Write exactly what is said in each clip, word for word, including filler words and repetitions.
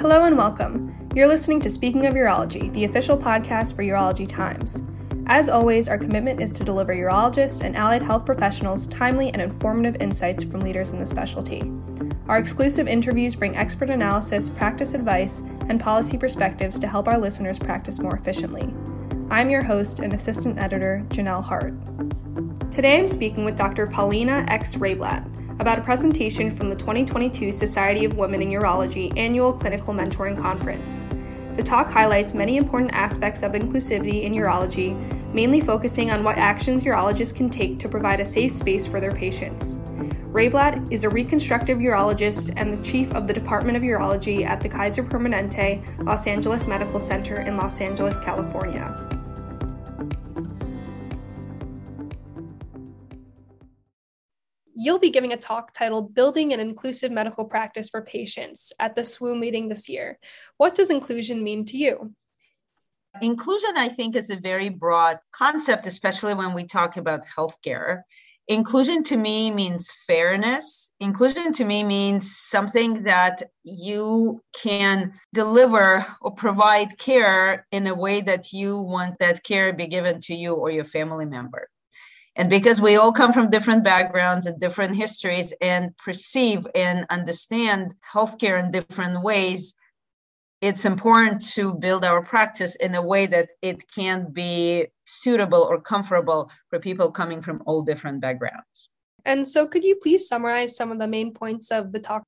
Hello and welcome. You're listening to Speaking of Urology, the official podcast for Urology Times. As always, our commitment is to deliver urologists and allied health professionals timely and informative insights from leaders in the specialty. Our exclusive interviews bring expert analysis, practice advice, and policy perspectives to help our listeners practice more efficiently. I'm your host and assistant editor, Janelle Hart. Today I'm speaking with Doctor Paulina X. Rayblatt about a presentation from the twenty twenty-two Society of Women in Urology Annual Clinical Mentoring Conference. The talk highlights many important aspects of inclusivity in urology, mainly focusing on what actions urologists can take to provide a safe space for their patients. Rayblatt is a reconstructive urologist and the chief of the Department of Urology at the Kaiser Permanente Los Angeles Medical Center in Los Angeles, California. You'll be giving a talk titled Building an Inclusive Medical Practice for Patients at the S W O meeting this year. What does inclusion mean to you? Inclusion, I think, is a very broad concept, especially when we talk about healthcare. Inclusion to me means fairness. Inclusion to me means something that you can deliver or provide care in a way that you want that care be given to you or your family member. And because we all come from different backgrounds and different histories and perceive and understand healthcare in different ways, it's important to build our practice in a way that it can be suitable or comfortable for people coming from all different backgrounds. And so could you please summarize some of the main points of the talk?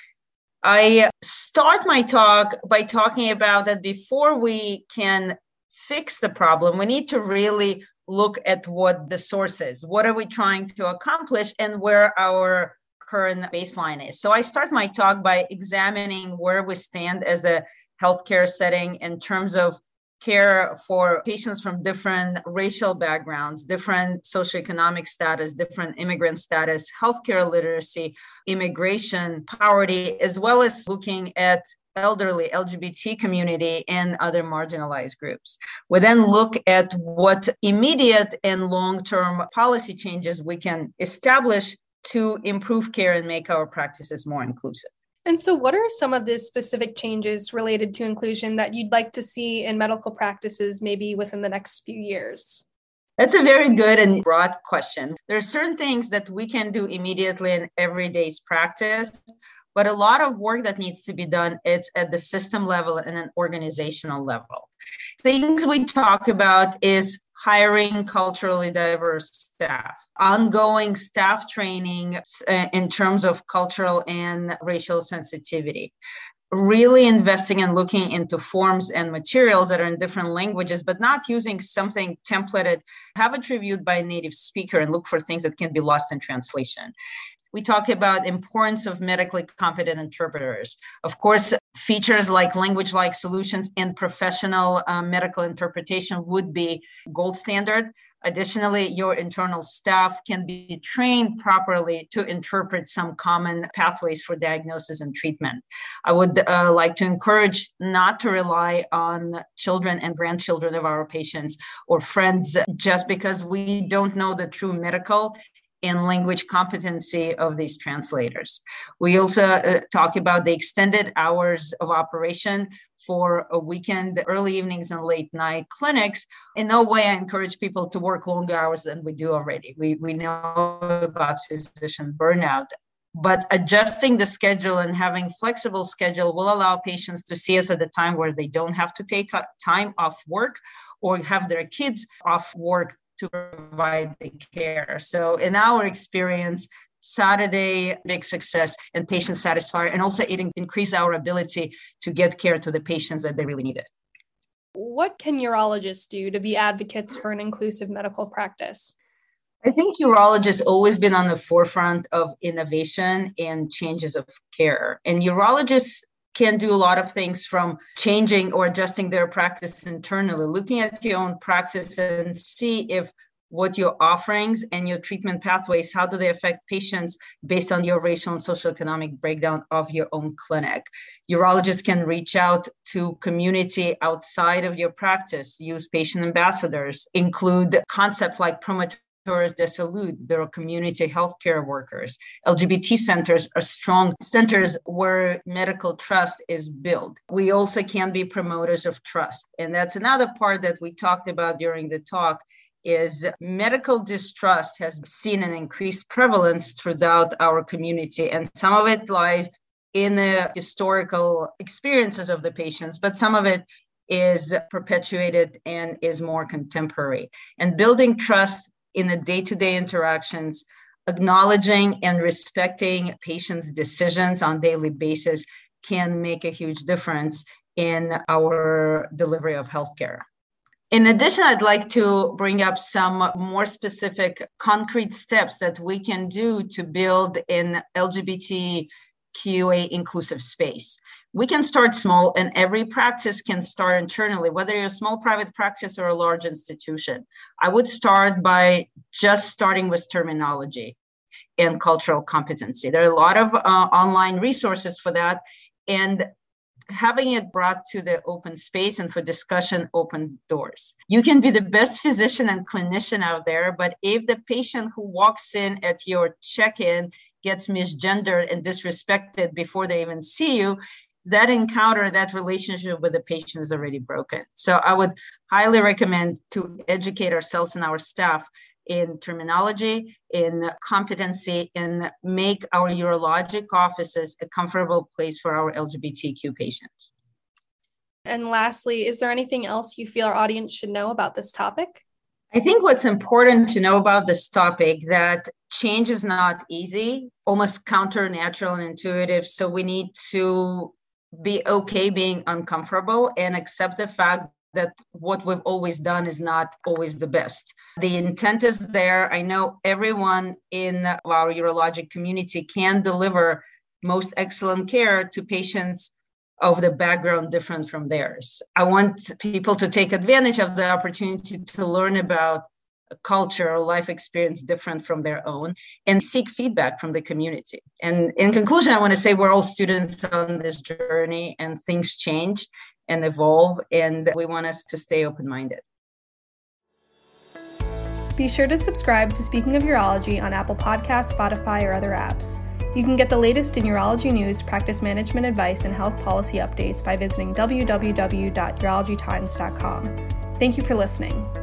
I start my talk by talking about that before we can fix the problem, we need to really look at what the source is. What are we trying to accomplish and where our current baseline is? So I start my talk by examining where we stand as a healthcare setting in terms of care for patients from different racial backgrounds, different socioeconomic status, different immigrant status, healthcare literacy, immigration, poverty, as well as looking at elderly, L G B T community, and other marginalized groups. We then look at what immediate and long-term policy changes we can establish to improve care and make our practices more inclusive. And so what are some of the specific changes related to inclusion that you'd like to see in medical practices maybe within the next few years? That's a very good and broad question. There are certain things that we can do immediately in everyday's practice, but a lot of work that needs to be done, it's at the system level and an organizational level. Things we talk about is hiring culturally diverse staff, ongoing staff training in terms of cultural and racial sensitivity, really investing and looking into forms and materials that are in different languages, but not using something templated. Have it reviewed by a native speaker and look for things that can be lost in translation. We talk about importance of medically competent interpreters. Of course, features like language-like solutions and professional uh, medical interpretation would be gold standard. Additionally, your internal staff can be trained properly to interpret some common pathways for diagnosis and treatment. I would uh, like to encourage not to rely on children and grandchildren of our patients or friends just because we don't know the true medical and language competency of these translators. We also uh, talk about the extended hours of operation for a weekend, early evenings and late night clinics. In no way I encourage people to work longer hours than we do already. We, we know about physician burnout, but adjusting the schedule and having flexible schedule will allow patients to see us at a time where they don't have to take time off work or have their kids off work to provide the care. So in our experience, Saturday, big success and patient satisfier, and also it increase our ability to get care to the patients that they really need it. What can urologists do to be advocates for an inclusive medical practice? I think urologists always been on the forefront of innovation and changes of care. And urologists can do a lot of things from changing or adjusting their practice internally, looking at your own practice and see if what your offerings and your treatment pathways, how do they affect patients based on your racial and socioeconomic breakdown of your own clinic. Urologists can reach out to community outside of your practice, use patient ambassadors, include concepts like promotorial de salud, there are community healthcare workers. L G B T centers are strong centers where medical trust is built. We also can be promoters of trust. And that's another part that we talked about during the talk, is medical distrust has seen an increased prevalence throughout our community. And some of it lies in the historical experiences of the patients, but some of it is perpetuated and is more contemporary. And building trust in the day-to-day interactions, acknowledging and respecting patients' decisions on a daily basis can make a huge difference in our delivery of healthcare. In addition, I'd like to bring up some more specific concrete steps that we can do to build an L G B T Q A inclusive space. We can start small, and every practice can start internally, whether you're a small private practice or a large institution. I would start by just starting with terminology and cultural competency. There are a lot of uh, online resources for that, and having it brought to the open space and for discussion open doors. You can be the best physician and clinician out there, but if the patient who walks in at your check-in gets misgendered and disrespected before they even see you, that encounter, that relationship with the patient is already broken. So I would highly recommend to educate ourselves and our staff in terminology, in competency, and make our urologic offices a comfortable place for our L G B T Q patients. And lastly, is there anything else you feel our audience should know about this topic? I think what's important to know about this topic, that change is not easy, almost counter-natural and intuitive. So we need to be okay being uncomfortable and accept the fact that what we've always done is not always the best. The intent is there. I know everyone in our urologic community can deliver most excellent care to patients of the background different from theirs. I want people to take advantage of the opportunity to learn about a culture or life experience different from their own and seek feedback from the community. And in conclusion, I want to say we're all students on this journey, and things change and evolve, and we want us to stay open-minded. Be sure to subscribe to Speaking of Urology on Apple Podcasts, Spotify, or other apps. You can get the latest in urology news, practice management advice, and health policy updates by visiting w w w dot urology times dot com. Thank you for listening.